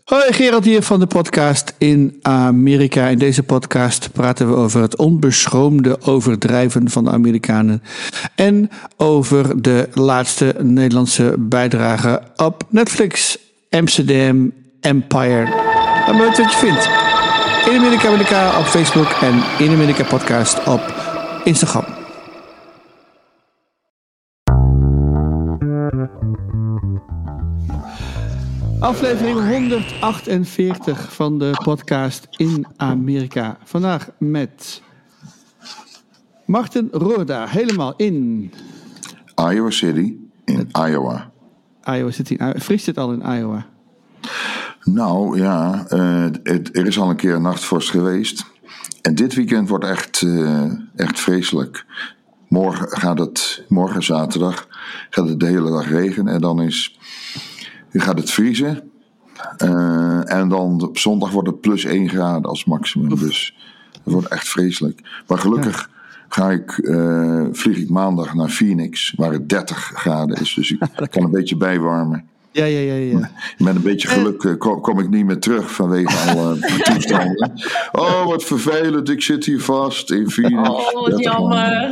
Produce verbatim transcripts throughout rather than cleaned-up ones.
Hoi, Gerald hier van de podcast in Amerika. In deze podcast praten we over het onbeschroomde overdrijven van de Amerikanen en over de laatste Nederlandse bijdrage op Netflix, Amsterdam Empire. Laat me weten wat je vindt. In Amerika met elkaar op Facebook en In Amerika Podcast op Instagram. Aflevering honderdachtenveertig van de podcast in Amerika. Vandaag met Martin Roorda, helemaal in Iowa City, in Iowa. Iowa City. Vriest het al in Iowa? Nou ja, uh, het, er is al een keer een nachtvorst geweest. En dit weekend wordt echt, uh, echt vreselijk. Morgen gaat het, morgen zaterdag, gaat het de hele dag regenen en dan is... Nu gaat het vriezen. Uh, en dan op zondag wordt het plus één graden als maximum. Dus het wordt echt vreselijk. Maar gelukkig ga ik, uh, vlieg ik maandag naar Phoenix, waar het dertig graden is. Dus ik kan een beetje bijwarmen. Ja, ja, ja, ja. Met een beetje geluk uh, kom, kom ik niet meer terug vanwege alle uh, toestanden. Oh, wat vervelend. Ik zit hier vast in Phoenix. Oh, wat jammer.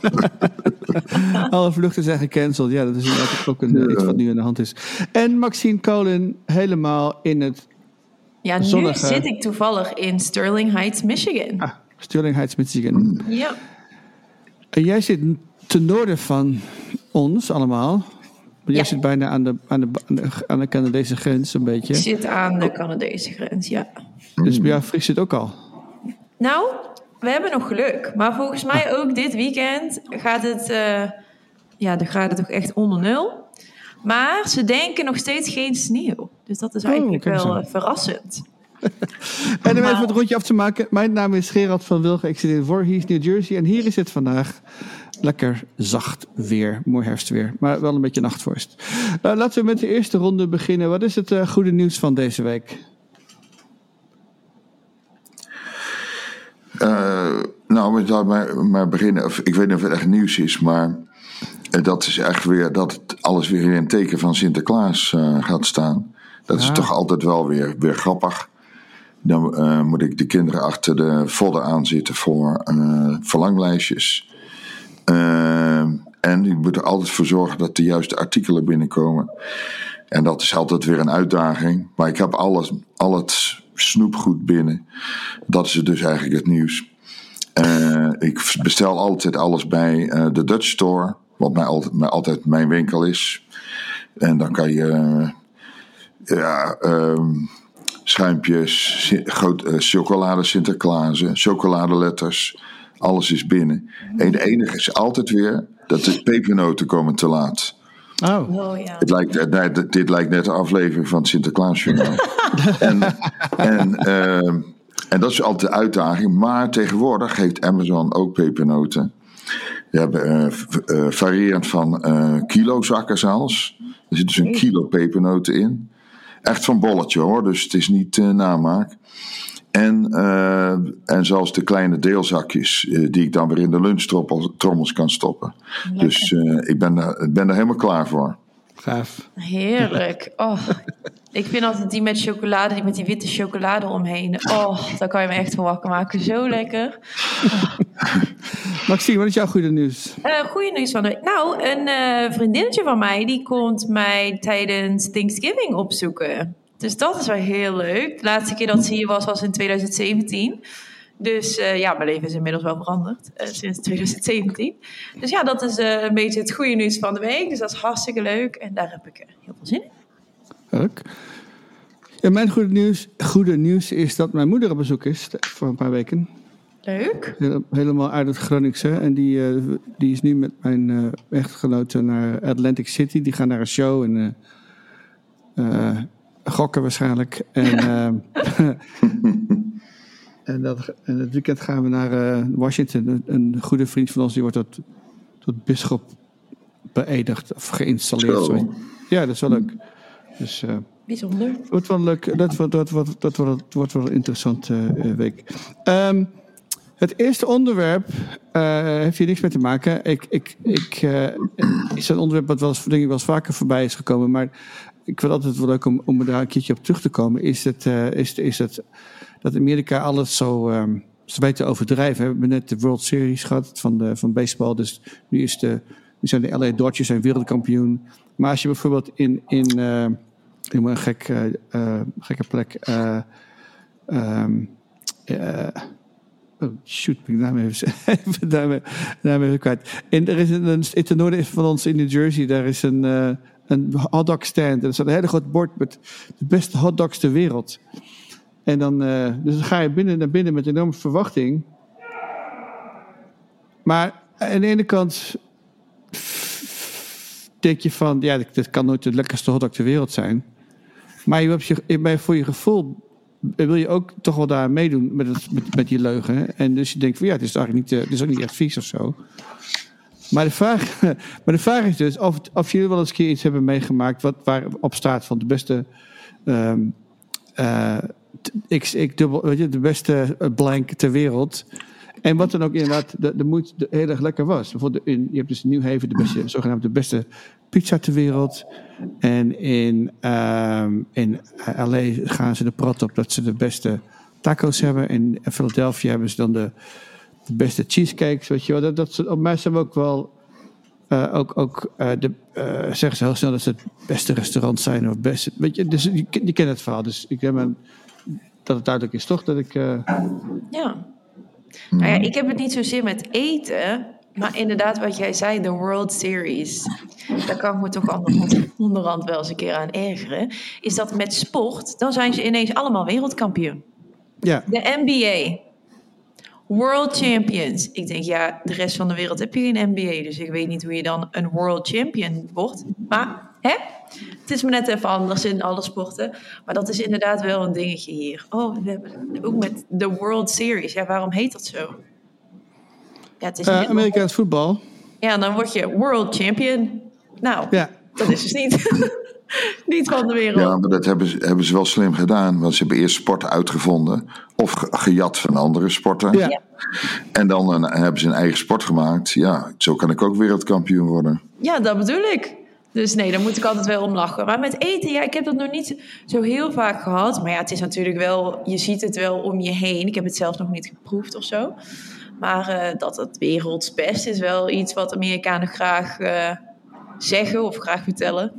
Alle vluchten zijn gecanceld. Ja, dat is inderdaad ook een, uh, iets wat nu aan de hand is. En Maxine Colin helemaal in het Ja, nu zonnige... zit ik toevallig in Sterling Heights, Michigan. Ah, Sterling Heights, Michigan. Ja. En jij zit ten noorden van ons allemaal. Jij Ja. zit bijna aan de, aan, de, aan, de, aan de Canadese grens een beetje. Ik zit aan de Canadese grens, ja. Dus bij jou vriest het ook al. Nou, we hebben nog geluk. Maar volgens mij ook dit weekend gaat het... Uh, ja, dan gaat het toch echt onder nul. Maar ze denken nog steeds geen sneeuw. Dus dat is eigenlijk oh, wel uh, verrassend. En om even het rondje af te maken. Mijn naam is Gerald van Wilgen. Ik zit in Voorhees, New Jersey. En hier is het vandaag lekker zacht weer. Mooi herfstweer. Maar wel een beetje nachtvorst. Nou, laten we met de eerste ronde beginnen. Wat is het uh, goede nieuws van deze week? Uh, nou, laat maar, maar beginnen. Of, ik weet niet of het echt nieuws is, maar uh, dat is echt weer dat het alles weer in een teken van Sinterklaas uh, gaat staan. Dat is ah. toch altijd wel weer, weer grappig. Dan uh, moet ik de kinderen achter de vodden aanzitten voor uh, verlanglijstjes. Uh, en ik moet er altijd voor zorgen dat de juiste artikelen binnenkomen. En dat is altijd weer een uitdaging. Maar ik heb alles, al het snoepgoed binnen. Dat is dus eigenlijk het nieuws. Uh, ik bestel altijd alles bij uh, de Dutch Store. Wat mij altijd, mij altijd mijn winkel is. En dan kan je... Uh, ja... Um, schuimpjes, groot, uh, chocolade Sinterklaas, chocoladeletters, alles is binnen. En het enige is altijd weer dat de pepernoten komen te laat. Oh. Oh ja. Het lijkt, nee, dit lijkt net een aflevering van het Sinterklaasjournaal. en, en, uh, en dat is altijd de uitdaging. Maar tegenwoordig geeft Amazon ook pepernoten. We hebben uh, uh, variërend van uh, kilozakken zelfs. Er zit dus een kilo pepernoten in. Echt van bolletje hoor, dus het is niet uh, namaak. En, uh, en zelfs de kleine deelzakjes, uh, die ik dan weer in de lunchtrommels kan stoppen. Lekker. Dus uh, ik ben er, ben er helemaal klaar voor. Gaaf. Heerlijk. Oh, ik vind altijd die met chocolade, die met die witte chocolade omheen. Oh, daar kan je me echt van wakker maken. Zo lekker. Oh. Maxime, wat is jouw goede nieuws? Uh, goede nieuws van de week. Nou, een uh, vriendinnetje van mij, die komt mij tijdens Thanksgiving opzoeken. Dus dat is wel heel leuk. De laatste keer dat ze hier was, was in twintig zeventien. Dus uh, ja, mijn leven is inmiddels wel veranderd uh, sinds twintig zeventien. Dus ja, dat is uh, een beetje het goede nieuws van de week. Dus dat is hartstikke leuk. En daar heb ik uh, heel veel zin in. Leuk. Ja, mijn goede nieuws, goede nieuws is dat mijn moeder op bezoek is voor een paar weken. Leuk. Helemaal uit het Groningse. En die, uh, die is nu met mijn uh, echtgenote naar Atlantic City. Die gaan naar een show en uh, uh, gokken waarschijnlijk. En, uh, en, dat, en het weekend gaan we naar uh, Washington. Een, een goede vriend van ons die wordt tot, tot bisschop beëdigd of geïnstalleerd. Zo. Ja, dat is wel leuk. Dus, uh, bijzonder. Wordt wel leuk. Dat wordt, dat wordt, dat wordt, dat wordt wel een interessante uh, week. Um, Het eerste onderwerp uh, heeft hier niks mee te maken. Ik, ik, ik, uh, is een onderwerp wat wel eens, denk ik, wel eens vaker voorbij is gekomen. Maar ik vind altijd wel leuk om, om daar een keertje op terug te komen, is, het, uh, is, is het, dat Amerika alles zo, um, zo weet te overdrijven. We hebben net de World Series gehad van, de, van baseball, dus nu, is de, nu zijn de L A Dodgers zijn wereldkampioen. Maar als je bijvoorbeeld in, in, uh, in een gek, uh, uh, gekke plek, uh, um, uh, oh shoot, ik naam even, even daarmee, daarmee even kwijt. En er is een, een, in het noorden van ons in New Jersey, daar is een, uh, een hotdog stand. Er staat een hele groot bord met de beste hotdogs ter wereld. En dan, uh, dus dan ga je binnen naar binnen met enorme verwachting. Maar aan de ene kant denk je van, ja, dit kan nooit de lekkerste hotdog ter wereld zijn. Maar je hebt je, voor je gevoel wil je ook toch wel daar meedoen met, het, met, met die leugen. En dus je denkt van, ja, het is eigenlijk niet, het is ook niet echt vies of zo. Maar de vraag, maar de vraag is dus of, of jullie wel eens een keer iets hebben meegemaakt wat waarop staat van de beste um, uh, x, x dubbel, weet je, de beste blank ter wereld. En wat dan ook inderdaad de, de moed de, heel erg lekker was. Bijvoorbeeld in, je hebt dus in New Haven de beste, zogenaamd de beste pizza ter wereld. En in, um, in L A gaan ze de prat op dat ze de beste taco's hebben. En in Philadelphia hebben ze dan de, de beste cheesecakes. Weet je wel. Dat, dat, op mij zijn we ook wel uh, ook, ook uh, de, uh, zeggen ze heel snel dat ze het beste restaurant zijn. Of beste, weet je, dus je, je kent het verhaal. Dus ik heb een, dat het duidelijk is toch dat ik... Uh, ja. Nou ja, ik heb het niet zozeer met eten, maar inderdaad wat jij zei, de World Series. Daar kan ik me toch onderhand, onderhand wel eens een keer aan ergeren. Is dat met sport, dan zijn ze ineens allemaal wereldkampioen. Ja. De N B A, World Champions. Ik denk, ja, de rest van de wereld heb je geen N B A, dus ik weet niet hoe je dan een World Champion wordt. Maar, hè? Het is me net even anders in alle sporten. Maar dat is inderdaad wel een dingetje hier. Oh, we hebben ook met de World Series. Ja, waarom heet dat zo? Ja, het is uh, Amerikaans voetbal. Ja, dan word je World Champion. Nou, ja. Dat is dus niet, niet van de wereld. Ja, maar dat hebben ze, hebben ze wel slim gedaan. Want ze hebben eerst sporten uitgevonden. Of ge, gejat van andere sporten. Ja. Ja. En dan een, hebben ze een eigen sport gemaakt. Ja, zo kan ik ook wereldkampioen worden. Ja, dat bedoel ik. Dus nee, daar moet ik altijd wel om lachen. Maar met eten, ja, ik heb dat nog niet zo heel vaak gehad. Maar ja, het is natuurlijk wel, je ziet het wel om je heen. Ik heb het zelf nog niet geproefd of zo. Maar uh, dat het wereldsbest is wel iets wat Amerikanen graag uh, zeggen of graag vertellen.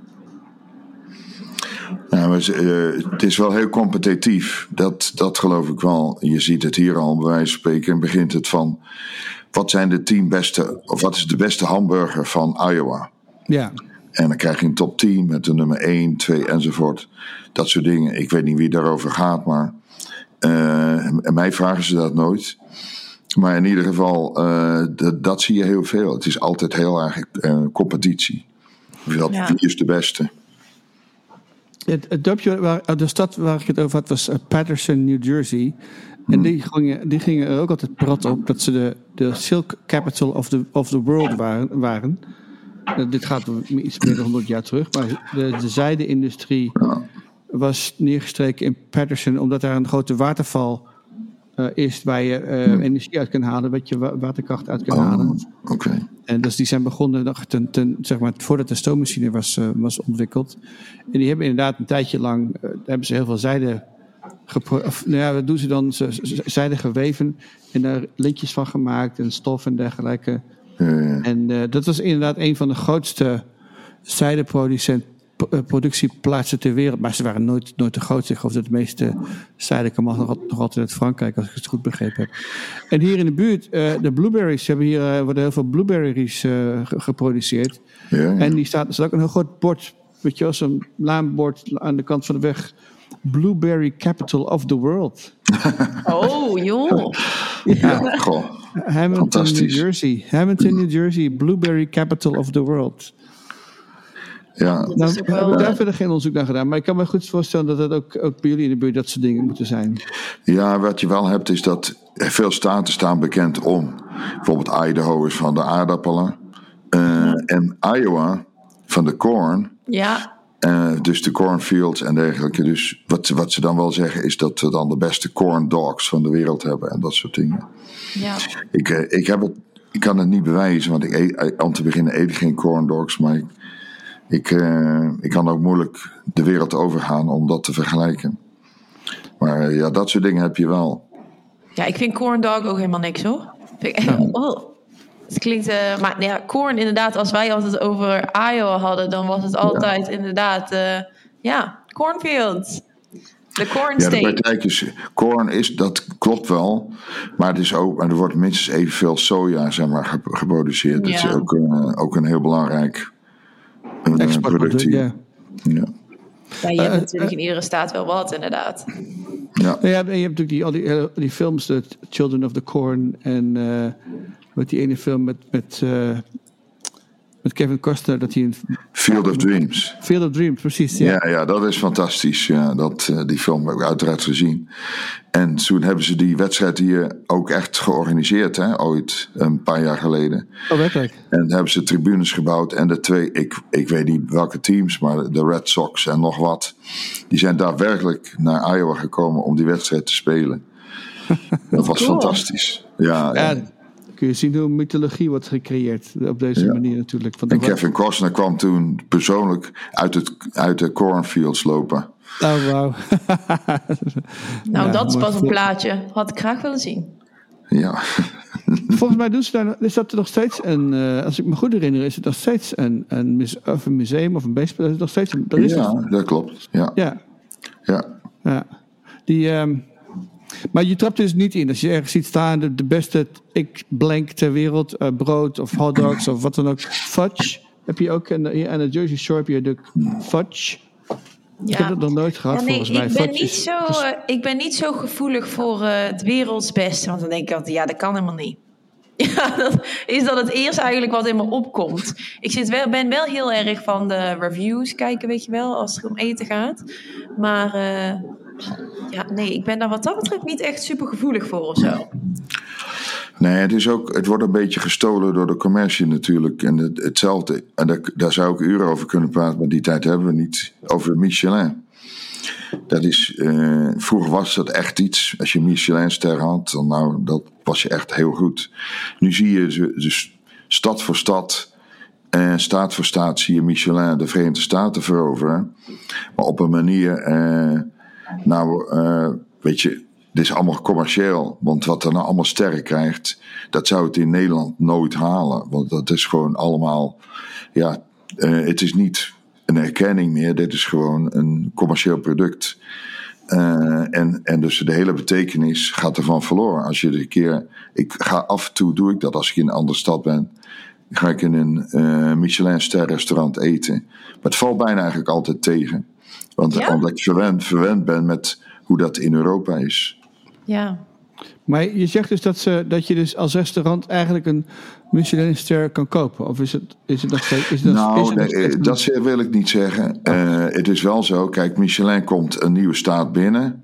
Ja, maar uh, het is wel heel competitief. Dat, dat geloof ik wel. Je ziet het hier al bij wijze van spreken. En begint het van, wat zijn de tien beste, of wat is de beste hamburger van Iowa? Ja. En dan krijg je een top tien met de nummer één, twee enzovoort. Dat soort dingen. Ik weet niet wie daarover gaat, maar uh, en mij vragen ze dat nooit. Maar in ieder geval, uh, dat, dat zie je heel veel. Het is altijd heel erg uh, competitie. Wie, ja. wie is de beste? Het, het dorpje, waar, de stad waar ik het over had, was uh, Paterson, New Jersey. En hmm. die, gingen, die gingen er ook altijd prat op dat ze de, de silk capital of the, of the world waren. waren. Uh, dit gaat iets meer dan honderd jaar terug. Maar de, de zijde-industrie was neergestreken in Paterson, omdat daar een grote waterval uh, is waar je uh, hmm. energie uit kan halen, wat je wa- waterkracht uit kan oh, halen. Okay. En dus die zijn begonnen nog ten, ten, zeg maar, voordat de stoommachine was, uh, was ontwikkeld. En die hebben inderdaad een tijdje lang, uh, hebben ze heel veel zijde Gepro- of, nou ja, wat doen ze dan? Ze, ze, zijde geweven en daar lintjes van gemaakt en stof en dergelijke. Hmm. En uh, dat was inderdaad een van de grootste zijdeproductieplaatsen ter wereld. Maar ze waren nooit, nooit de grootste. Ik geloof dat de meeste zijde kwam nog, nog altijd uit Frankrijk, als ik het goed begrepen heb. En hier in de buurt, uh, de blueberries, hebben hier uh, worden heel veel blueberries uh, geproduceerd. Ja, ja. En die staat, er staat ook een heel groot bord, weet je wel, zo'n laambord aan de kant van de weg. Blueberry capital of the world. Oh, joh. Ja, goh. Hamilton, New Jersey. Hamilton, New Jersey. Blueberry capital of the world. Ja. Nou, we hebben daar verder geen onderzoek naar gedaan. Maar ik kan me goed voorstellen dat dat ook, ook bij jullie in de buurt dat soort dingen moeten zijn. Ja, wat je wel hebt is dat veel staten staan bekend om. Bijvoorbeeld Idaho is van de aardappelen. Uh, en Iowa van de corn. Ja. Uh, dus de cornfields en dergelijke. Dus wat, wat ze dan wel zeggen is dat we dan de beste corn dogs van de wereld hebben en dat soort dingen. Ja. Ik, ik, heb het, ik kan het niet bewijzen, want ik eet, om te beginnen eet ik geen corn dogs, maar ik, Ik, uh, ik kan ook moeilijk de wereld overgaan om dat te vergelijken. Maar uh, ja, dat soort dingen heb je wel. Ja, ik vind corn dog ook helemaal niks hoor. Vind ik, ja. oh, het klinkt... Uh, maar ja, corn inderdaad, als wij altijd over Iowa hadden, dan was het altijd ja. inderdaad... Uh, ja, cornfields. De corn ja, state. de praktijk is, corn is, dat klopt wel. Maar het is ook, er wordt minstens evenveel soja zeg maar, geproduceerd. Ja. Dat is ook, uh, ook een heel belangrijk uh, product hier. Ja. Ja. Ja, je hebt uh, natuurlijk uh, in iedere staat wel wat, inderdaad. Ja, ja je hebt natuurlijk die, al die, die films, The Children of the Corn en uh, met die ene film met, met, uh, met Kevin Costner dat hij een Field of Dreams. Field of Dreams, precies. Ja, ja, ja dat is fantastisch. Ja, dat, uh, die film heb ik uiteraard gezien. En toen hebben ze die wedstrijd hier ook echt georganiseerd, hè, ooit een paar jaar geleden. Oh, werkelijk? En hebben ze tribunes gebouwd en de twee, ik, ik weet niet welke teams, maar de Red Sox en nog wat, die zijn daadwerkelijk naar Iowa gekomen om die wedstrijd te spelen. Dat was cool. Fantastisch. Ja, ja, ja. Kun je zien hoe mythologie wordt gecreëerd op deze ja. manier natuurlijk. Van de en Kevin Costner kwam toen persoonlijk uit, het, uit de cornfields lopen. Oh, wauw. nou, ja, dat is pas een plaatje. Had ik graag willen zien. Ja. Volgens mij doen ze daar, is dat er nog steeds een, uh, als ik me goed herinner, is het nog steeds een, een, muse, of een museum of een beestspel. Is het nog steeds een, er is ja, het. Dat klopt. Ja. Ja. ja. ja. Die, um, maar je trapt dus niet in. Als je ergens ziet staan, de, de beste ik blank ter wereld, uh, brood of hotdogs of wat dan ook. Fudge heb je ook. En aan de Jersey Shore heb je de fudge. Ja. Ik heb dat nog nooit gehad, ja, nee, volgens mij. Ik ben, niet zo, uh, ik ben niet zo gevoelig voor uh, het werelds beste. Want dan denk ik altijd, ja, dat kan helemaal niet. Ja, dat is dat het eerst eigenlijk wat in me opkomt. Ik zit wel, ben wel heel erg van de reviews kijken, weet je wel, als het om eten gaat. Maar uh, ja, nee, ik ben daar wat dat betreft niet echt super gevoelig voor of zo. Nee, het is ook, het wordt een beetje gestolen door de commercie natuurlijk. En het, hetzelfde, en daar, daar zou ik uren over kunnen praten, maar die tijd hebben we niet. Over Michelin. Dat is, uh, vroeger was dat echt iets. Als je een Michelinster had, dan nou, dat was je echt heel goed. Nu zie je ze, dus stad voor stad en staat voor staat zie je Michelin de Verenigde Staten veroveren. Maar op een manier, uh, nou, uh, weet je, dit is allemaal commercieel. Want wat er nou allemaal sterren krijgt, dat zou het in Nederland nooit halen. Want dat is gewoon allemaal, ja, uh, het is niet een erkenning meer. Dit is gewoon een commercieel product. Uh, en, en dus de hele betekenis gaat ervan verloren. Als je een keer, ik ga af en toe, doe ik dat als ik in een andere stad ben, ga ik in een uh, Michelin-ster restaurant eten. Maar het valt bijna eigenlijk altijd tegen. Want ja? Omdat ik verwend, verwend ben met hoe dat in Europa is. Ja. Maar je zegt dus dat, ze, dat je dus als restaurant eigenlijk een Michelin-ster kan kopen? Of is het, is het nog steeds... Is het nou, is het nog nee, steeds dat wil ik niet zeggen. Uh, het is wel zo, kijk, Michelin komt een nieuwe staat binnen.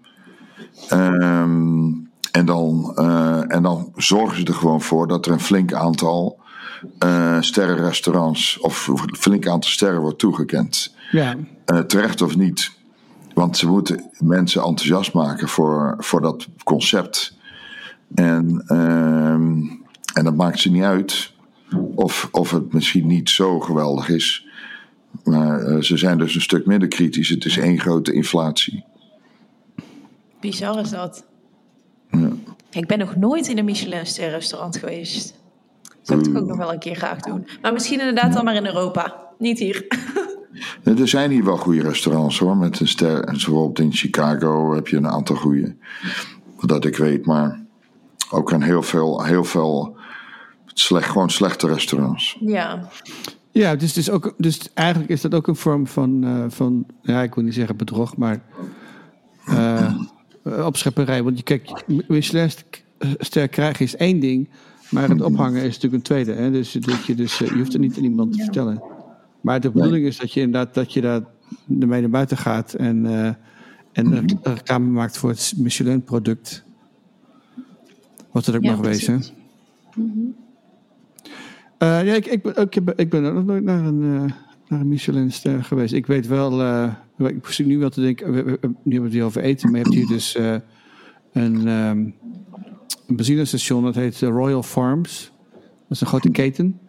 Um, en, dan, uh, en dan zorgen ze er gewoon voor dat er een flink aantal uh, sterrenrestaurants of een flink aantal sterren wordt toegekend. Ja. Uh, terecht of niet. Want ze moeten mensen enthousiast maken voor, voor dat concept. En, um, en dat maakt ze niet uit of, of het misschien niet zo geweldig is. Maar uh, ze zijn dus een stuk minder kritisch. Het is één grote inflatie. Bizar is dat. Ja. Ik ben nog nooit in een Michelin-ster restaurant geweest. Dat zou ik toch ook nog wel een keer graag doen. Maar misschien inderdaad dan maar in Europa. Niet hier. Er zijn hier wel goede restaurants hoor, met een ster. En bijvoorbeeld in Chicago heb je een aantal goede. Dat ik weet, maar ook een heel veel, heel veel slecht, gewoon slechte restaurants. Ja. Ja, dus, dus, ook, dus eigenlijk is dat ook een vorm van, uh, van ja, ik wil niet zeggen bedrog, maar uh, opschepperij. Want je kijkt, Michelin-ster krijgen is één ding, maar het ophangen is natuurlijk een tweede. Hè? Dus, dat je, dus je hoeft er niet aan iemand te vertellen. Maar de bedoeling is dat je inderdaad dat je daar ermee naar buiten gaat en, uh, en mm-hmm. reclame maakt voor het Michelin-product. Wat het ook ja, mag wezen. Mm-hmm. Uh, ja, ik, ik, ben, ik, ben, ik ben ook nog nooit naar een, uh, naar een Michelin-ster geweest. Ik weet wel, uh, ik zit nu wel te denken, we, we, nu hebben we het hier over eten, maar je hebt hier dus uh, een, um, een benzinestation, dat heet Royal Farms. Dat is een grote keten.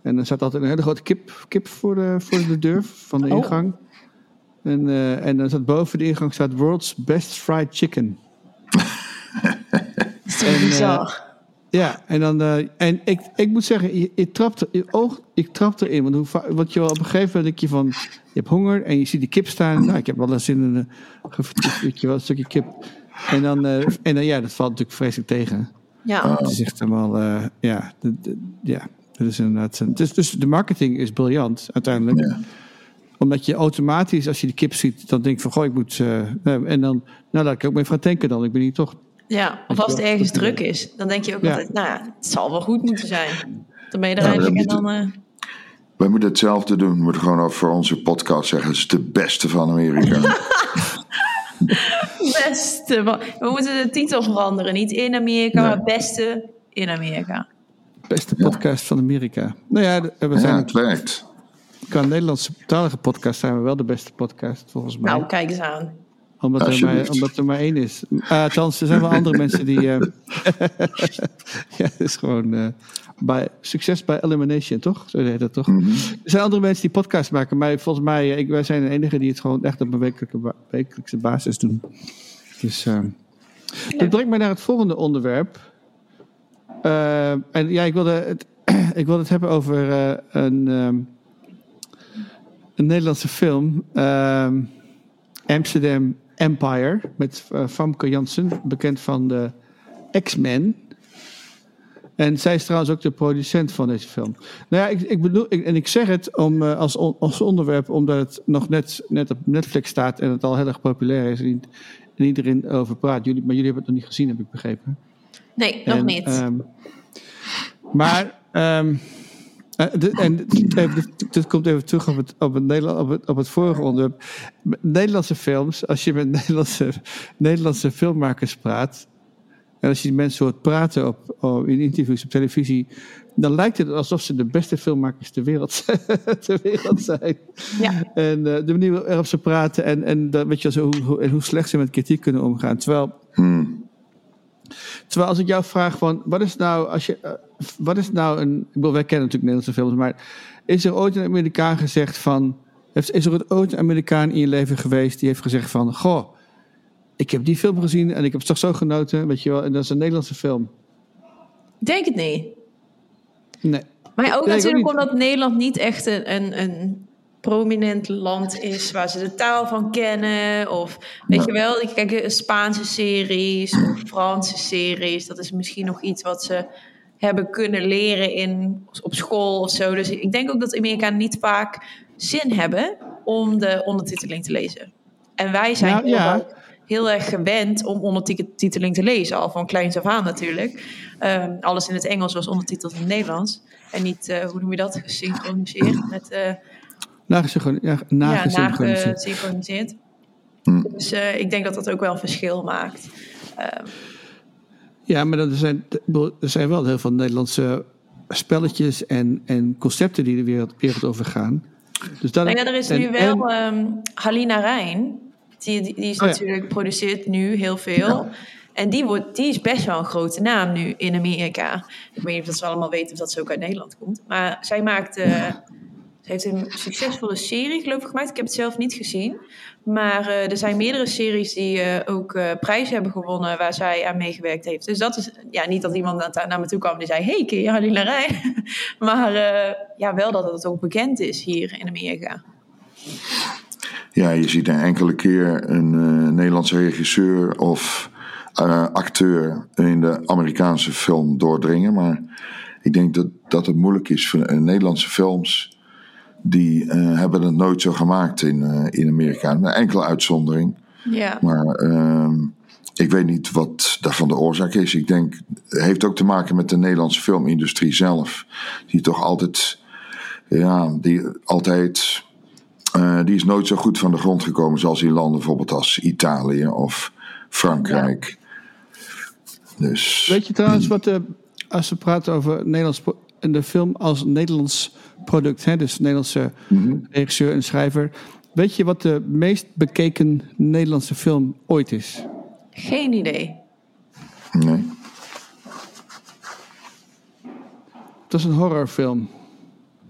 En er staat altijd een hele grote kip, kip voor, de, voor de deur van de ingang. Oh. En, uh, en dan staat boven de ingang staat World's Best Fried Chicken. Dat is toch bizar? Uh, ja, en dan uh, en ik, ik moet zeggen, je, je trapt er, je oog, ik trap erin. Want, hoe, want je wel op een gegeven moment denk je van, je hebt honger en je ziet die kip staan. Nou, ik heb wel eens in een, weet je wel, een stukje kip. En dan, uh, en dan, ja, dat valt natuurlijk vreselijk tegen. Ja. Het is echt helemaal, uh, ja, de, de, ja, dat is inderdaad. Dus, dus de marketing is briljant uiteindelijk. Ja. Omdat je automatisch, als je die kip ziet, dan denk je van, goh, ik moet. Uh, en dan, nou, laat ik ook maar even gaan tanken dan. Ik ben hier toch. Ja, of als het ergens druk is, dan denk je ook ja. altijd, nou ja, het zal wel goed moeten zijn. Dan ben je er ja, eigenlijk en dan. Uh... Wij moeten hetzelfde doen. We moeten gewoon over voor onze podcast zeggen, het is de beste van Amerika. Beste. We moeten de titel veranderen. Niet in Amerika, ja. maar beste in Amerika. Beste podcast ja. van Amerika. Nou ja, we zijn ja, het werkt. Qua Nederlandse talige podcast zijn we wel de beste podcast, volgens mij. Nou, kijk eens aan. Omdat er, maar, omdat er maar één is. Uh, althans, er zijn wel andere mensen die... Uh... ja, het is gewoon... Uh, bij, succes bij elimination, toch? Zo heet dat toch? Mm-hmm. Er zijn andere mensen die podcasts maken, maar volgens mij... Ik, wij zijn de enige die het gewoon echt op een wekelijke, wekelijkse basis doen. Dus... Uh, ja. Dat brengt mij naar het volgende onderwerp. Uh, en ja, ik wilde het, ik wilde het hebben over uh, een... Um, een Nederlandse film... Uh, Amsterdam Empire met uh, Famke Janssen, bekend van de X-Men. En zij is trouwens ook de producent van deze film. Nou ja, ik, ik bedoel, ik, en ik zeg het om, uh, als, on, als onderwerp omdat het nog net, net op Netflix staat en het al heel erg populair is en, en iedereen over praat. Jullie, maar jullie hebben het nog niet gezien, heb ik begrepen. Nee, nog en, niet. Um, maar... Um, Uh, de, en dit, dit komt even terug op het, op, het Nederland, op, het, op het vorige onderwerp. Nederlandse films, als je met Nederlandse, Nederlandse filmmakers praat... en als je die mensen hoort praten op, op, in interviews op televisie... dan lijkt het alsof ze de beste filmmakers ter wereld, ter wereld zijn. Ja. En uh, de manier waarop ze praten... en, en, dat, weet je, zo, hoe, hoe, en hoe slecht ze met kritiek kunnen omgaan. Terwijl... Hmm. Terwijl als ik jou vraag van, wat is nou, als je, uh, wat is nou een, ik bedoel, wij kennen natuurlijk Nederlandse films, maar is er ooit een Amerikaan gezegd van, is er ooit een Amerikaan in je leven geweest die heeft gezegd van, goh, ik heb die film gezien en ik heb het toch zo genoten, weet je wel, en dat is een Nederlandse film. Denk het niet. Nee. Maar ook nee, natuurlijk ook omdat Nederland niet echt een, een, een prominent land is waar ze de taal van kennen. Of weet ja. je wel, ik kijk Spaanse series of Franse series. Dat is misschien nog iets wat ze hebben kunnen leren in, op school of zo. Dus ik denk ook dat Amerikanen niet vaak zin hebben om de ondertiteling te lezen. En wij zijn nou, heel, ja. erg, heel erg gewend om ondertiteling te lezen. Al van kleins af aan natuurlijk. Um, alles in het Engels was ondertiteld in het Nederlands. En niet, uh, hoe noem je dat, gesynchroniseerd met... Uh, Nagesynchroniseerd. Ja, nagesynchroniseerd. Mm. Dus uh, ik denk dat dat ook wel een verschil maakt. Um, ja, maar er zijn, er zijn wel heel veel Nederlandse spelletjes en, en concepten die de wereld, wereld over gaan. Dus dat, nou ja, er is en, nu wel en, um, Halina Reijn. Die, die, die is oh natuurlijk, ja. produceert nu heel veel. Ja. En die, wordt, die is best wel een grote naam nu in Amerika. Ik weet niet of dat ze allemaal weten of dat ze ook uit Nederland komt. Maar zij maakt... Uh, ja. Ze heeft een succesvolle serie, geloof ik, gemaakt. Ik heb het zelf niet gezien. Maar uh, er zijn meerdere series die uh, ook uh, prijzen hebben gewonnen... waar zij aan meegewerkt heeft. Dus dat is... Ja, niet dat iemand naar, naar me toe kwam die zei... hey, ken je Halina Reijn? maar uh, ja, wel dat het ook bekend is hier in Amerika. Ja, je ziet een enkele keer een uh, Nederlandse regisseur... of uh, acteur in de Amerikaanse film doordringen. Maar ik denk dat, dat het moeilijk is voor uh, Nederlandse films... Die uh, hebben het nooit zo gemaakt in, uh, in Amerika. Met enkele uitzondering. Ja. Maar uh, ik weet niet wat daarvan de oorzaak is. Ik denk, het heeft ook te maken met de Nederlandse filmindustrie zelf. Die toch altijd... Ja, die altijd... Uh, die is nooit zo goed van de grond gekomen... zoals in landen bijvoorbeeld als Italië of Frankrijk. Ja. Dus, weet je trouwens wat... Uh, als we praten over Nederlands... en de film als Nederlands product, hè, dus Nederlandse mm-hmm. regisseur en schrijver. Weet je wat de meest bekeken Nederlandse film ooit is? Geen idee. Nee. Het was een horrorfilm.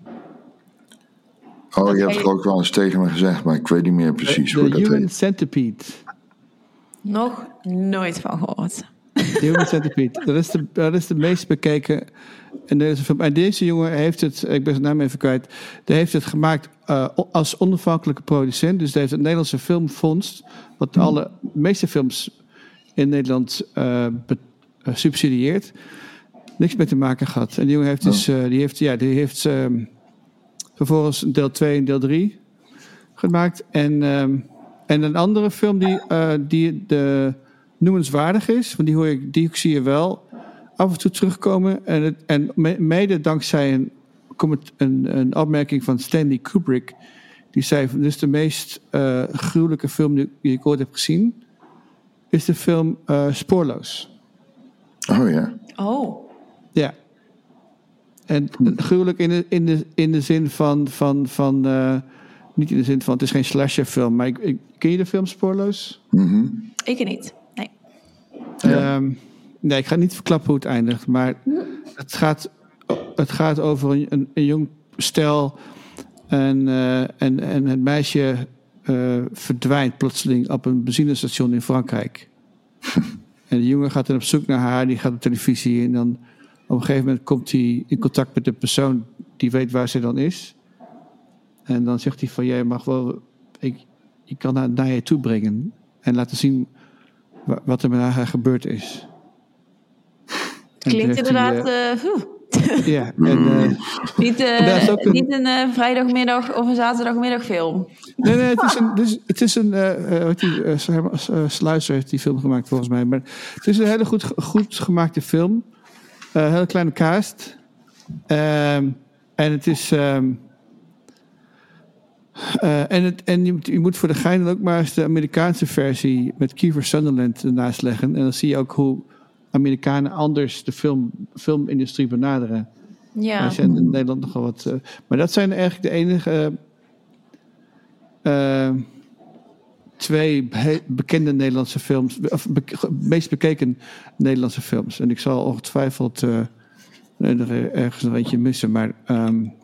je hebt het ook wel eens tegen me gezegd, maar ik weet niet meer precies de, hoe de dat Human heet. Centipede. Nog nooit van gehoord. The Human Centipede. Dat is de, dat is de meest bekeken Nederlandse film. En deze jongen heeft het, ik ben zijn naam even kwijt, die heeft het gemaakt uh, als onafhankelijke producent. Dus die heeft het Nederlandse Filmfonds, wat alle meeste films in Nederland uh, be, uh, subsidieert, niks mee te maken gehad. En die jongen heeft dus, uh, die heeft, ja, die heeft um, vervolgens deel twee en deel drie gemaakt. En, um, en een andere film die, uh, die de noemenswaardig is, want die hoor ik, die zie je wel af en toe terugkomen. En, het, en mede dankzij een, een, een opmerking van Stanley Kubrick, die zei: dit is de meest uh, gruwelijke film die, die ik ooit heb gezien, is de film uh, Spoorloos. Oh ja. Oh. Ja. En gruwelijk in de, in de, in de zin van, van, van uh, niet in de zin van, het is geen slasherfilm, maar ik, ik, ken je de film Spoorloos? Mm-hmm. Ik niet, nee. Ja. Um, nee, ik ga niet verklappen hoe het eindigt, maar het gaat, het gaat over een, een, een jong stel en, uh, en, en het meisje uh, verdwijnt plotseling op een benzinestation in Frankrijk. En de jongen gaat dan op zoek naar haar, die gaat op televisie en dan op een gegeven moment komt hij in contact met de persoon die weet waar ze dan is. En dan zegt hij van, jij mag wel, ik, ik kan haar naar je toe brengen en laten zien wat er met haar gebeurd is. Klinkt inderdaad... Hij, uh, uh, ja, en... Uh, niet, uh, een, niet een uh, vrijdagmiddag of een zaterdagmiddagfilm. Nee, nee, het is een... Het is, het is een uh, uh, die, uh, uh, Sluizer heeft die film gemaakt volgens mij. Maar het is een hele goed, goed gemaakte film. Een uh, hele kleine cast. Um, en het is... Um, Uh, en het, en je, je moet voor de gein ook maar eens de Amerikaanse versie met Kiefer Sutherland ernaast leggen. En dan zie je ook hoe Amerikanen anders de film, filmindustrie benaderen. Ja. Er zijn in Nederland nogal wat. Uh, maar dat zijn eigenlijk de enige uh, twee be- bekende Nederlandse films, of be- meest bekeken Nederlandse films. En ik zal ongetwijfeld uh, er ergens nog eentje missen, maar. Um,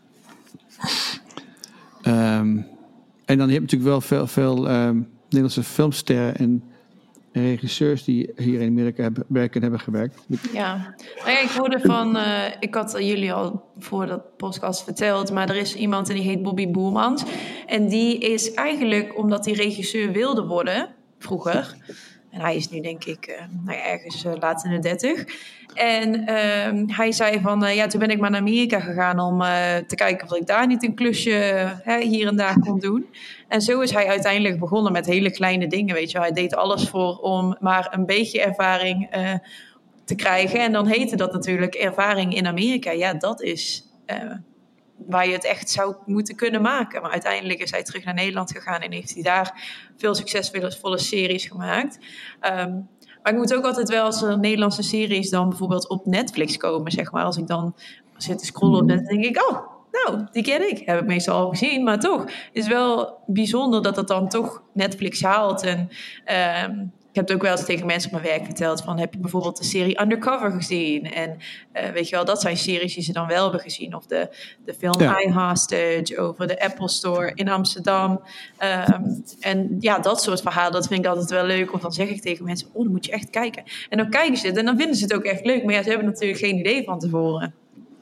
Um, en dan heb je natuurlijk wel veel, veel um, Nederlandse filmsterren en regisseurs die hier in Amerika hebben, werken, hebben gewerkt. Ja, nou ja, ik hoorde van, uh, ik had jullie al voor dat podcast verteld, maar er is iemand en die heet Bobby Boermans. En die is eigenlijk, omdat hij regisseur wilde worden, vroeger, en hij is nu denk ik uh, nou ja, ergens uh, laat in de dertig. En uh, hij zei van, uh, ja, toen ben ik maar naar Amerika gegaan om uh, te kijken of ik daar niet een klusje uh, hier en daar kon doen. En zo is hij uiteindelijk begonnen met hele kleine dingen, weet je wel. Hij deed alles voor om maar een beetje ervaring uh, te krijgen. En dan heette dat natuurlijk ervaring in Amerika. Ja, dat is uh, waar je het echt zou moeten kunnen maken. Maar uiteindelijk is hij terug naar Nederland gegaan en heeft hij daar veel succesvolle series gemaakt. Um, Maar ik moet ook altijd wel, als er Nederlandse series dan bijvoorbeeld op Netflix komen, zeg maar. Als ik dan zit te scrollen op Netflix, denk ik, oh, nou, die ken ik. Heb ik meestal al gezien, maar toch. Het is wel bijzonder dat het dan toch Netflix haalt. En um, ik heb het ook wel eens tegen mensen op mijn werk verteld van, heb je bijvoorbeeld de serie Undercover gezien? En uh, weet je wel, dat zijn series die ze dan wel hebben gezien. Of de, de film ja. I Hostage over de Apple Store in Amsterdam. Um, en ja, dat soort verhalen, dat vind ik altijd wel leuk. Of dan zeg ik tegen mensen, oh, dan moet je echt kijken. En dan kijken ze het en dan vinden ze het ook echt leuk. Maar ja, ze hebben natuurlijk geen idee van tevoren.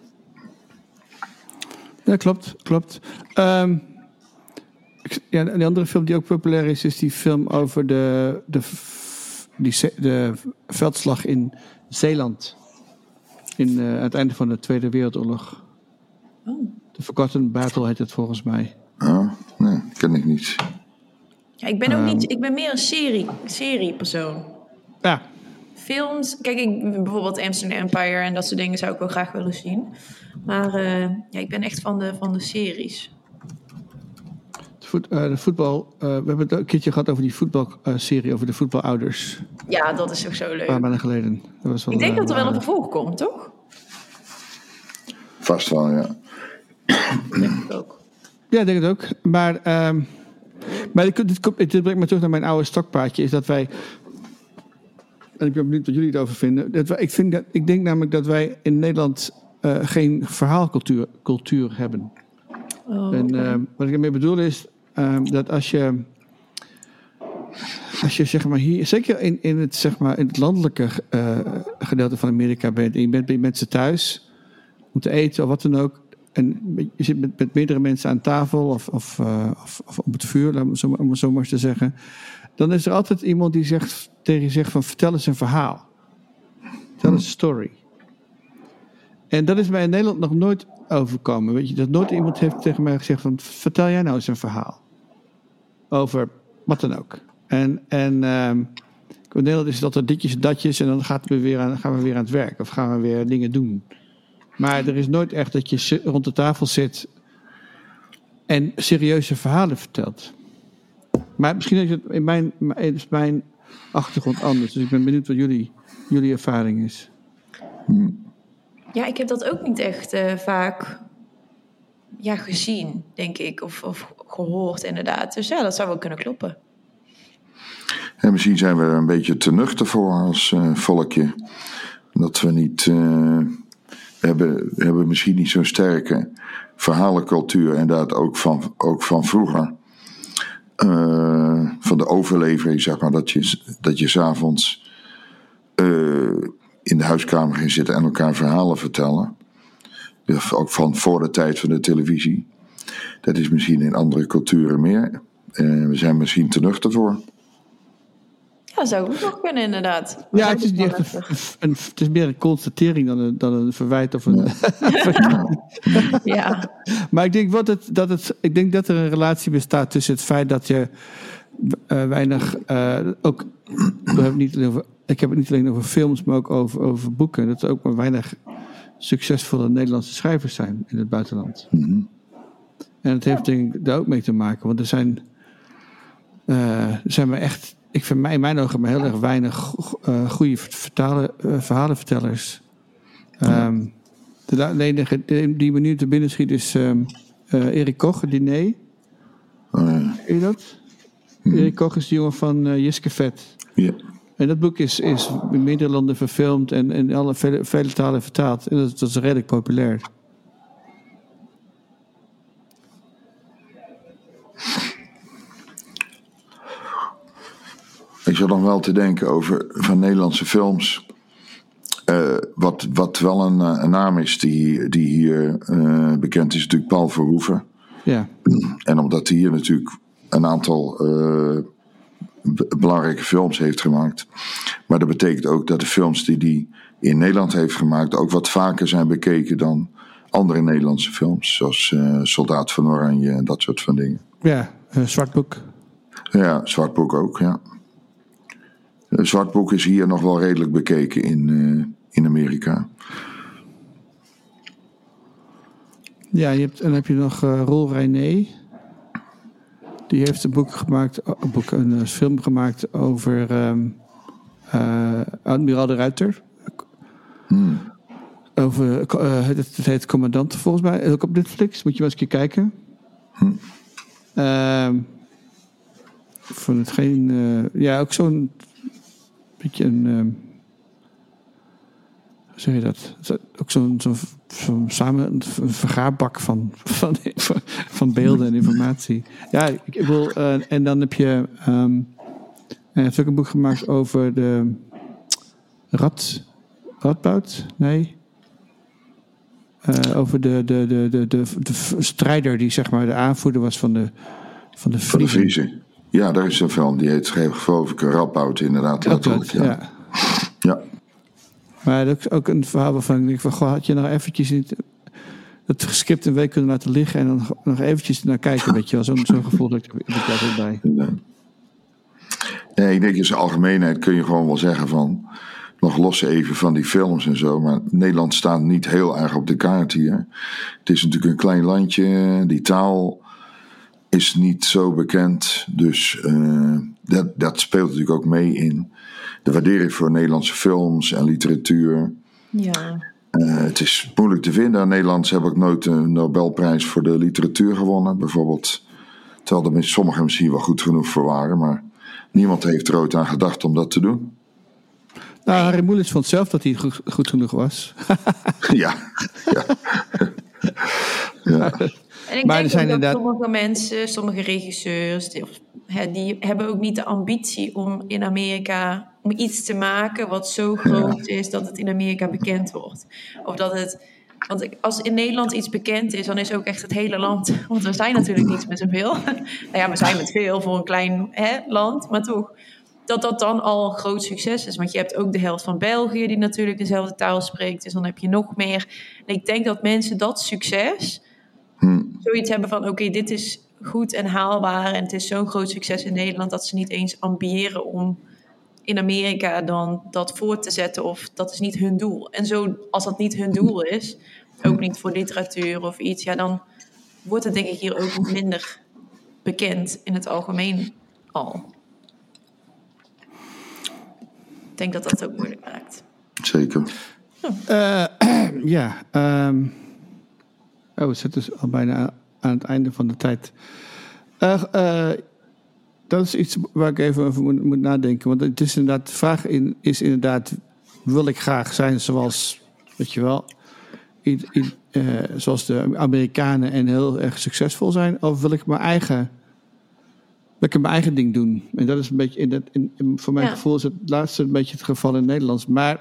Ja, klopt, klopt. Um, ja, de andere film die ook populair is, is die film over de, de, die, de veldslag in Zeeland. In, uh, aan het einde van de Tweede Wereldoorlog. Oh. De Forgotten Battle heet het volgens mij. Oh, nee, ken ik niet. Ja, ik ben ook um, niet, ik ben meer een serie, seriepersoon. Ja. Films, kijk, ik, bijvoorbeeld Amsterdam Empire en dat soort dingen zou ik wel graag willen zien. Maar uh, ja, ik ben echt van de, van de series. De, voet, uh, de voetbal, uh, we hebben het een keertje gehad over die voetbalserie, uh, over de voetbalouders. Ja, dat is ook zo leuk. Een paar maanden geleden. Dat was wel, ik denk uh, dat er wel een uh, vervolg komt, toch? Vast wel, ja. Denk ik ook. Ja, ik denk het ook. Maar, um, maar dit, dit, dit brengt me terug naar mijn oude stokpaardje, is dat wij... En ik ben benieuwd wat jullie erover vinden. Dat wij, ik, vind dat, ik denk namelijk dat wij in Nederland uh, geen verhaalcultuur cultuur hebben. Oh, en okay. uh, wat ik ermee bedoel is uh, dat als je, als je zeg maar hier, zeker in, in, het, zeg maar, in het landelijke uh, gedeelte van Amerika bent, en je bent bij mensen thuis om te eten of wat dan ook, en je zit met, met meerdere mensen aan tafel of, of, uh, of, of op het vuur, laat me zo, om het zo maar eens te zeggen, dan is er altijd iemand die zegt, tegen je zegt van vertel eens een verhaal. Vertel eens een story. En dat is mij in Nederland nog nooit overkomen. Weet je, dat nooit iemand heeft tegen mij gezegd van vertel jij nou eens een verhaal. Over wat dan ook. En, en um, in Nederland is het altijd ditjes en datjes en dan gaat we weer aan, gaan we weer aan het werk. Of gaan we weer dingen doen. Maar er is nooit echt dat je rond de tafel zit en serieuze verhalen vertelt. Maar misschien is het in mijn, is mijn achtergrond anders. Dus ik ben benieuwd wat jullie, jullie ervaring is. Ja, ik heb dat ook niet echt uh, vaak ja, gezien, denk ik. Of, of gehoord, inderdaad. Dus ja, dat zou wel kunnen kloppen. En misschien zijn we er een beetje te nuchter voor als uh, volkje. Dat we niet... Uh, we, hebben, we hebben misschien niet zo'n sterke verhalencultuur. Inderdaad, ook van, ook van vroeger. Uh, van de overlevering, zeg maar. Dat je, dat je 's avonds uh, in de huiskamer ging zitten en elkaar verhalen vertellen. Dus ook van voor de tijd van de televisie. Dat is misschien in andere culturen meer. Uh, we zijn misschien te nuchter voor. Ja, dat zou ook nog kunnen, inderdaad. Ja, het is, niet echt een, een, het is meer een constatering dan een, dan een verwijt of een... Ja. Ja. Maar ik denk, wat het, dat het, ik denk dat er een relatie bestaat tussen het feit dat je uh, weinig... Uh, ook, we hebben niet over, ik heb het niet alleen over films, maar ook over, over boeken. Dat er ook maar weinig succesvolle Nederlandse schrijvers zijn in het buitenland. Mm-hmm. En het heeft denk ik daar ook mee te maken. Want er zijn, uh, er zijn maar echt... Ik vind mij in mijn ogen maar heel erg weinig uh, goede vertalen, uh, verhalenvertellers. Um, de enige die me nu te binnen schiet is um, uh, Erik Koch, het diner. Uh, Ken je dat? Hmm. Erik Koch is de jongen van uh, Jiske Vet. Yeah. En dat boek is, is in meerdere landen verfilmd en in alle vele, vele talen vertaald. En dat, dat is redelijk populair. Ik zat nog wel te denken over van Nederlandse films. Uh, wat, wat wel een, een naam is die, die hier uh, bekend is, natuurlijk Paul Verhoeven. Ja. En omdat hij hier natuurlijk een aantal uh, b- belangrijke films heeft gemaakt. Maar dat betekent ook dat de films die hij in Nederland heeft gemaakt ook wat vaker zijn bekeken dan andere Nederlandse films. Zoals uh, Soldaat van Oranje en dat soort van dingen. Ja, uh, Zwartboek. Ja, Zwartboek ook, ja. Zwartboek is hier nog wel redelijk bekeken in, uh, in Amerika. Ja, je hebt, en dan heb je nog uh, Roel René. Die heeft een boek gemaakt, een, boek, een uh, film gemaakt over um, uh, Admiraal de Ruiter. Hmm. Over, uh, het, het heet Commandant volgens mij. Ook op Netflix, moet je wel eens een keer kijken. Hmm. Uh, ik vond het geen... Uh, ja, ook zo'n beetje een... Um, hoe zeg je dat? Ook zo'n, zo'n, zo'n samen een vergaarbak van, van, van beelden en informatie. Ja, ik, ik wil... Uh, en dan heb je... Um, hij heeft ook een boek gemaakt over de... Rad... Radboud? Nee... Uh, over de, de, de, de, de, de strijder die zeg maar de aanvoerder was van de van de Van de Friezen. Ja, daar is een film die heet geloof ik Radboud inderdaad. Radboud, ja. ja. ja. Maar dat is ook een verhaal waarvan ik denk van goh, had je nou eventjes niet het gescript een week kunnen laten liggen en dan nog eventjes naar kijken, weet je wel, zo'n, zo'n gevoel dat ik er ook bij. Nee. nee, ik denk in zijn algemeenheid kun je gewoon wel zeggen van nog los even van die films en zo. Maar Nederland staat niet heel erg op de kaart hier. Het is natuurlijk een klein landje. Die taal is niet zo bekend. Dus uh, dat, dat speelt natuurlijk ook mee in de waardering voor Nederlandse films en literatuur. Ja. Uh, het is moeilijk te vinden. Nederlanders hebben ook nooit een Nobelprijs voor de literatuur gewonnen, bijvoorbeeld. Terwijl er sommigen misschien wel goed genoeg voor waren. Maar niemand heeft er ooit aan gedacht om dat te doen. Nou, Harry Mulisch vond zelf dat hij goed, goed genoeg was. ja, ja. ja. En ik Maar denk er zijn ook dat inderdaad... sommige mensen, sommige regisseurs, die, hè, die hebben ook niet de ambitie om in Amerika, om iets te maken wat zo groot is dat het in Amerika bekend wordt. Of dat het, want als in Nederland iets bekend is, dan is ook echt het hele land, want we zijn natuurlijk niet met zoveel. Nou ja, we zijn met veel voor een klein hè, land, maar toch. Dat dat dan al een groot succes is. Want je hebt ook de helft van België die natuurlijk dezelfde taal spreekt. Dus dan heb je nog meer. En ik denk dat mensen dat succes... Hmm. zoiets hebben van... oké, okay, dit is goed en haalbaar... en het is zo'n groot succes in Nederland... dat ze niet eens ambiëren om in Amerika dan dat voor te zetten... of dat is niet hun doel. En zo, als dat niet hun doel is... ook niet voor literatuur of iets... ja, dan wordt het denk ik hier ook minder bekend... in het algemeen al... Ik denk dat dat ook moeilijk maakt. Zeker. Uh, ja. Um, oh, we zitten dus al bijna aan het einde van de tijd. Uh, uh, dat is iets waar ik even over moet, moet nadenken. Want het is inderdaad, de vraag in, is inderdaad... wil ik graag zijn zoals, weet je wel... In, in, uh, zoals de Amerikanen en heel erg succesvol zijn? Of wil ik mijn eigen... wil ik mijn eigen ding doen. En dat is een beetje, in dat, in, in, voor mijn ja. gevoel is het laatste een beetje het geval in het Nederlands. Maar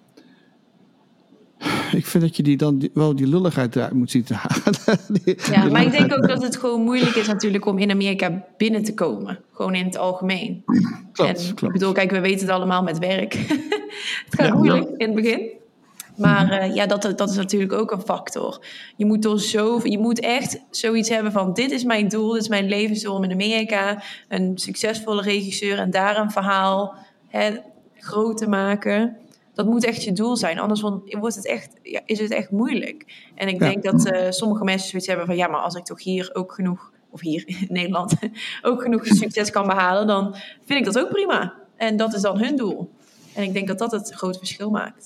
ik vind dat je die dan die, wel die lulligheid eruit moet zien te halen. die, ja, maar ik denk ook dat het gewoon moeilijk is natuurlijk om in Amerika binnen te komen. Gewoon in het algemeen. Klopt, en, klopt. Ik bedoel, kijk, we weten het allemaal met werk. Het gaat ja, moeilijk ja. in het begin. Maar uh, ja, dat, dat is natuurlijk ook een factor. Je moet, door zo, je moet echt zoiets hebben van... dit is mijn doel, dit is mijn levensdoel om in Amerika... een succesvolle regisseur en daar een verhaal hè, groot te maken. Dat moet echt je doel zijn. Anders wordt het echt, ja, is het echt moeilijk. En ik ja. denk dat uh, sommige mensen zoiets hebben van... ja, maar als ik toch hier ook genoeg... of hier in Nederland ook genoeg succes kan behalen... dan vind ik dat ook prima. En dat is dan hun doel. En ik denk dat dat het grote verschil maakt.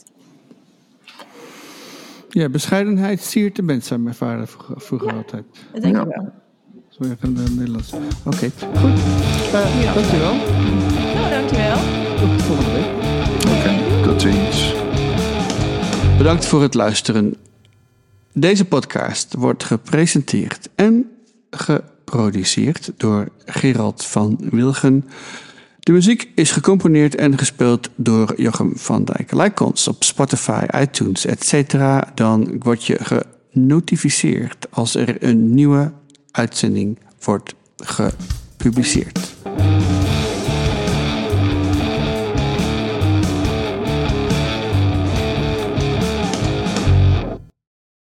Ja, bescheidenheid siert de mens, zei mijn vader vroeger, vroeger ja, altijd. Dat denk ja. ik wel. Zo even in het Nederlands. Oké, okay. Goed. Uh, ja. Dankjewel. Nou, dankjewel. Tot volgende week. Oké, okay. Tot ziens. Bedankt voor het luisteren. Deze podcast wordt gepresenteerd en geproduceerd door Gerald van Wilgen. De muziek is gecomponeerd en gespeeld door Jochem van Dijk. Like ons op Spotify, iTunes, et cetera. Dan word je genotificeerd als er een nieuwe uitzending wordt gepubliceerd.